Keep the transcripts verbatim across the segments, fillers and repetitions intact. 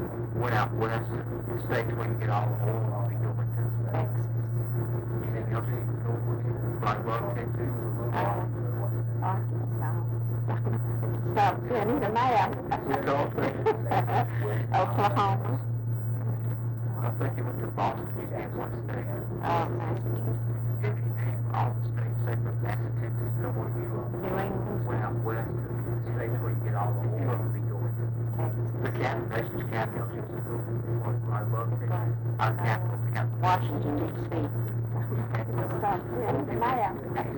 went out west, the states where you get all the oil, all the over to the states. Anything else you can go with? Like above Texas? Uh, Arkansas. Stop sending the map. Oklahoma. I think you went to Boston, you did one state. Uh, Massachusetts. If you name all the states, say from Massachusetts to where you New England. went out west, the states where you get all the oil, you be going to. The capital, nation's capital, is right above Texas. Our capital, capital. Washington, D C. Stop sending the map.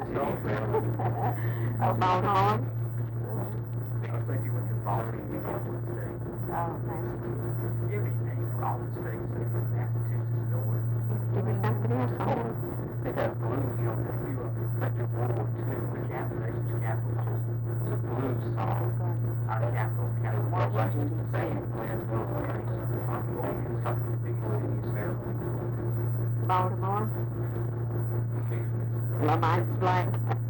Oklahoma. I think you went to Boston, you did one state. Oh, Massachusetts. Give me a name for all the states, say from Massachusetts to where. Give me something else on it. They got blue, you know, if you, like your World War Two, the capital, nation's capital, is just a blue song. Our capital, capital, Washington, D C. Glennsville, something the biggest city is Maryland. Baltimore. My mind's blank.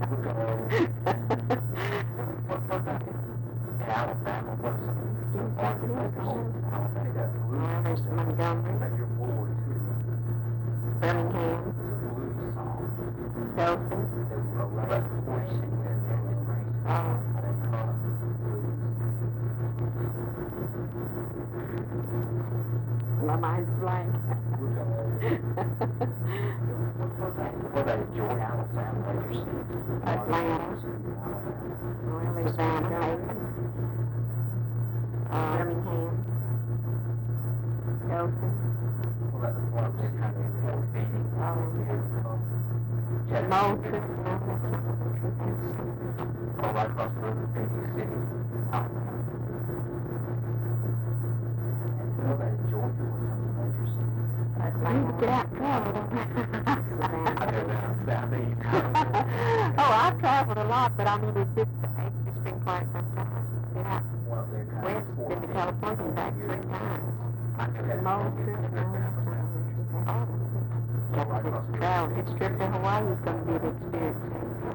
What about Alabama? What's Give me something else on it. They got blue. Well, there's Montgomery. Like your World War Two, Birmingham. it's a blue song. Dothan. They were arrested for singing that and it rains. Uh, They call it blues. my mind's blank. What about Georgia, Alabama, Lakers? Atlanta. Well, there's Van Haven. Uh, Birmingham. Dothan. What about the one that kind of was beating? Oh, Moultrie. No, that's not Moultrie. That's All right across the river, Phoenix City. Oh. And what about Georgia, what's some of the major cities? Atlanta. You get out travel. I know that, southeast. Oh, I've traveled a lot, but I mean, it's just, it's just been quite some time. Yeah. One of their kind West, of been to California back three times. I know that. Moultrie. No, that's not Moultrie. That's It's travel. This trip to Hawaii is going to be an experience.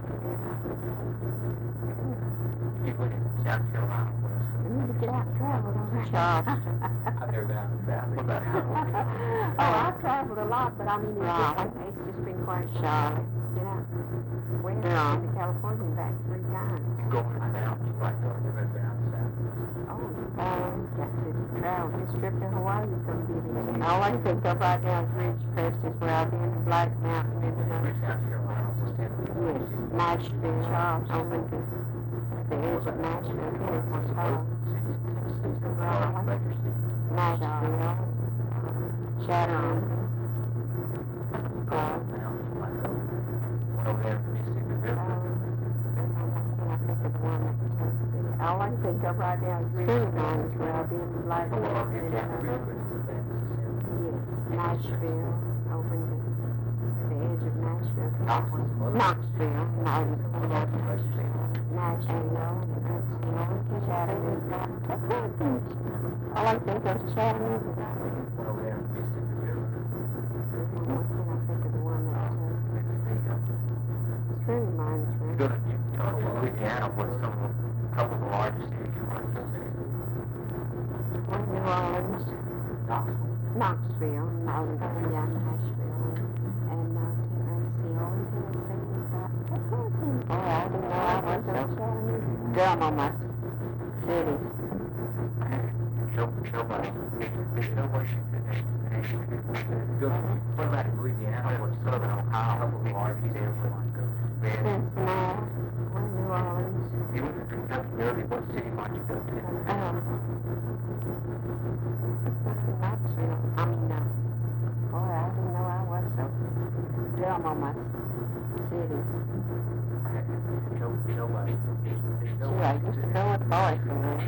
You went in South Carolina, We need to get out and travel, don't we? Charleston. I've never been out in the south. What about Halloween? Oh, I've traveled a lot, but I mean, it's just, it's just been quite Charlotte. You know, west, Yeah. been to California and back three times. Going to the mountains, like going to the down south. Oh, um, got to travel. This trip to Hawaii is going to be an experience. All I can think of right now is Ridgecrest is where I've been, and Black Mountain, and, uh, South Carolina, just ten. yes, Nashville, Charleston, over the, the edge of Nashville, yes, it's called Nashville, Chattanooga, uh, Over there, Mississippi River. all I can think of right now is Ridgecrest is where I've been, Black Oh, well, Mountain, it's and, down the uh, river, it's the Mississippi. yes, Nashville, over the, the edge of Nashville. Knoxville. Knoxville, no, Nashville, Nashville, Chattanooga. All I think of is Chattanooga. Over there, Mississippi River. What can I think of the one that, uh, it's really mine's You right. go to, you go to Louisiana, what's some of the, couple of the largest cities you want to visit? New Orleans, Knoxville. Knoxville, no, yeah, Nashville, and, uh, Tennessee, all in Tennessee, we've got, oh, I didn't know I was so Chattanooga. Drum on my cities. Show, show money. Show Washington. Go, what about Louisiana, what's Southern Ohio, couple of the largest areas you want to go to? Cincinnati, New Orleans, You went to Kentucky early, what city might you go to? um, Knoxville, I mean, uh, boy, I didn't know I was so dumb on my cities. Show, show money. Gee, I used to go with boys from there.